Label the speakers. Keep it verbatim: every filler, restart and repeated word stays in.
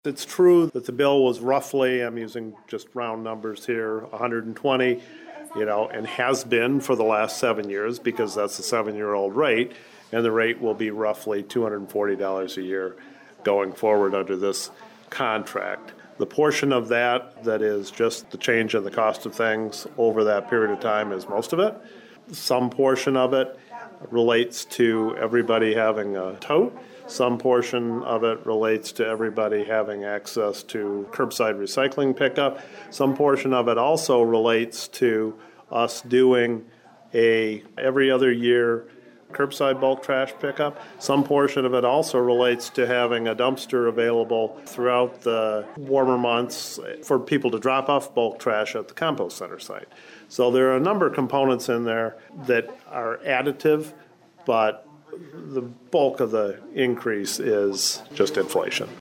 Speaker 1: It's true that the bill was roughly, I'm using just round numbers here, one hundred twenty, you know, and has been for the last seven years because that's a seven-year-old rate, and the rate will be roughly two hundred forty dollars a year going forward under this contract. The portion of that that is just the change in the cost of things over that period of time is most of it. Some portion of it relates to everybody having a tote. Some portion of it relates to everybody having access to curbside recycling pickup. Some portion of it also relates to us doing a every other year curbside bulk trash pickup. Some portion of it also relates to having a dumpster available throughout the warmer months for people to drop off bulk trash at the compost center site. So there are a number of components in there that are additive, but the bulk of the increase is just inflation.